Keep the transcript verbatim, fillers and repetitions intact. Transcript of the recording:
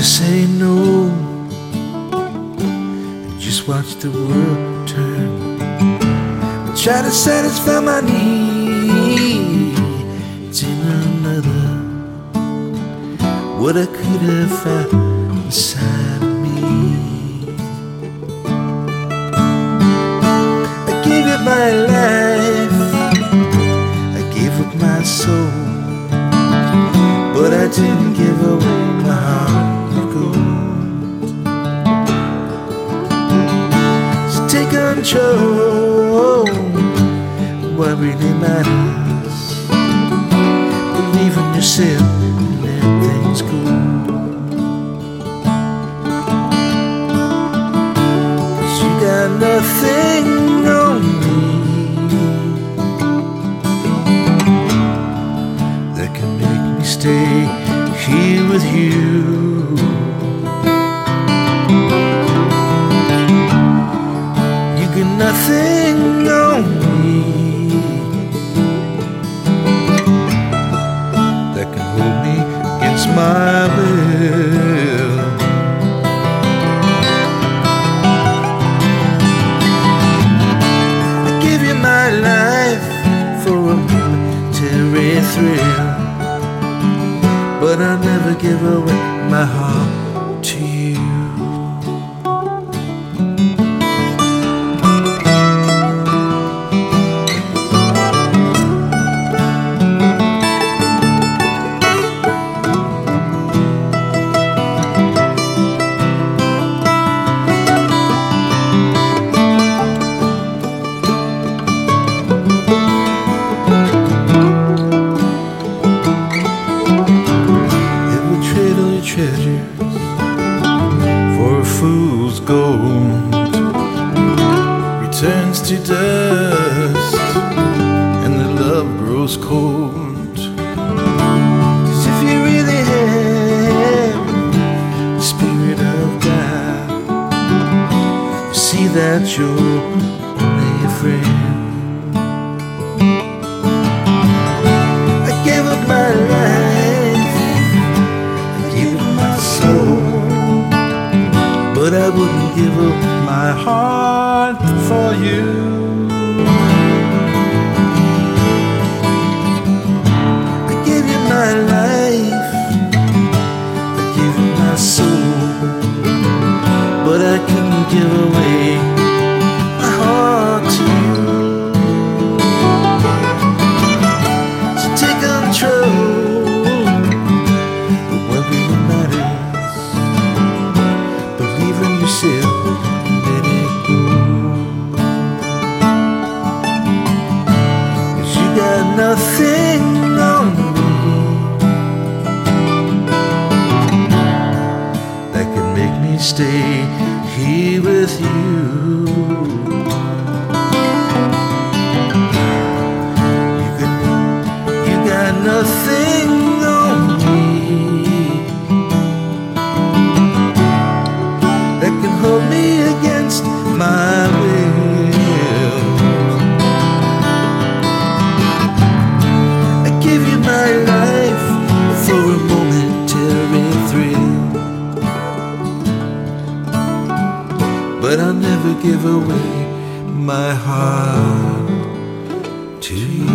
just say no and just watch the world turn. I try to satisfy my needs in another, what I could have found inside of me. I gave up my life, I gave up my soul, but I didn't give away my heart of gold. So take control of what really matters. Believe in yourself and let things go. 'Cause you got nothing on me that can make me stay here with you. You got nothing on me that can hold me against my will. I give you my life for a momentary thrill, but I'll never give away my heart to you. Treasures for a fool's gold returns to dust, and the love grows cold. 'Cause if you really have the Spirit of God, you see that you're only a friend. I gave up my life, but I wouldn't give up my heart for you. I gave you my life, I gave you my soul, but I couldn't give away my heart to you. So take control of what really matters. Believe in yourself and let it go. 'Cause you got nothing on me that can make me stay here with you. You got, you got nothing on me that can hold me against my will. I give you my life for a momentary thrill, but I'll never give away my heart to you.